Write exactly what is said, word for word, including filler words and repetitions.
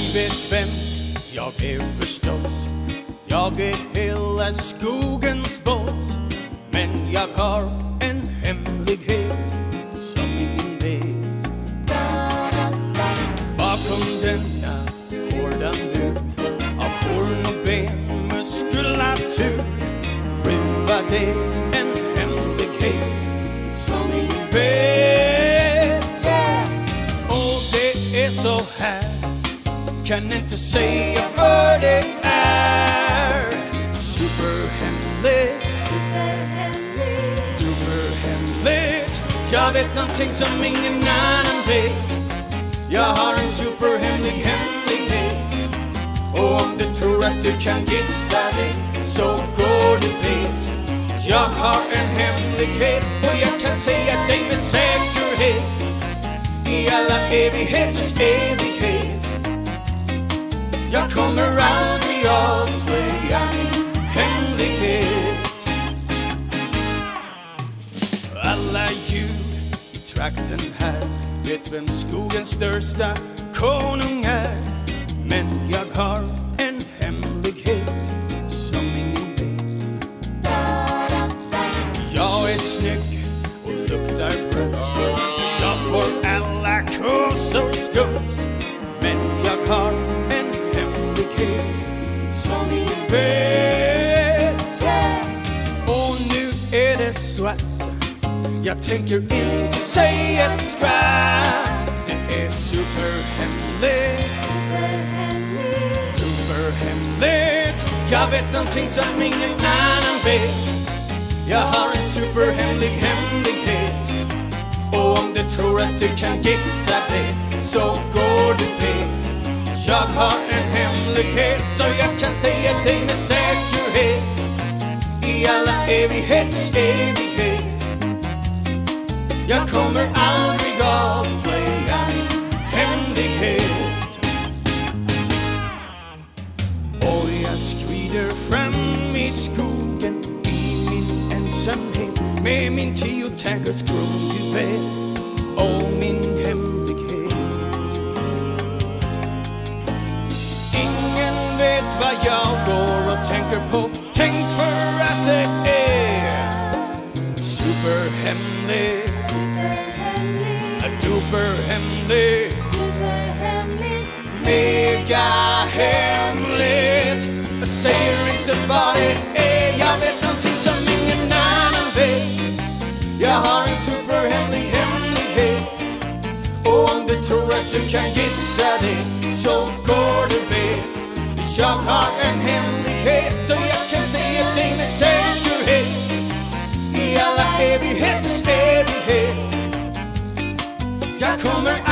vet vem jag är förstås. Jag är hela skogens boss. Men jag har en hemlighet som ingen vet. Bakom denna hårda mur av horn och ben, muskulatur, rymmer det en hemlighet som ingen vet. Och det är så här, kan inte säga vad det är. Superhemligt, superhemligt, superhemligt. Jag vet någonting som ingen annan vet. Jag har en superhemlig hemlighet. Och om du tror att du kan gissa det, så går du vet. Jag har en hemlighet, och jag kan säga dig med säkerhet, i alla evigheters evighet. Jag kommer aldrig avslöja min hemlighet. Alla djur i trakten här vet vem skogens största konung är. Men jag har en hemlighet som ingen vet. Jag är snygg och luktar bröst. Jag får alla kossors gust. Men jag har en hemlighet som ingen vet. Och nu är det svart. Jag tänker inte säga ett skvatt. Det är superhemligt, superhemligt, superhemligt. Jag vet någonting som ingen annan vet. Jag har en superhemlig hemlighet. Och om du tror att du kan gissa det, så går du vet. Jag har en hemlighet, och jag kan säga dig med säkerhet, i alla evigheters evighet. Jag kommer aldrig avslöja min hemlighet. Och jag skrider fram i skogen i min ensamhet, med min tio-taggers kronjuvel och min hemlighet. Ingen vet vad jag går och tänker på. Tänk för att det är superhemligt, superhemligt, duperhemligt, superhemligt, mega hemligt. Jag säger inte vad det är. Jag vet någonting som ingen annan vet. Jag har en superhemlig hemlighet. Och om du tror att du kan gissa det, så går du vet. Jag har en hemlighet, och jag kan säga dig med säkerhet, i alla evigheters evighet. Jag kommer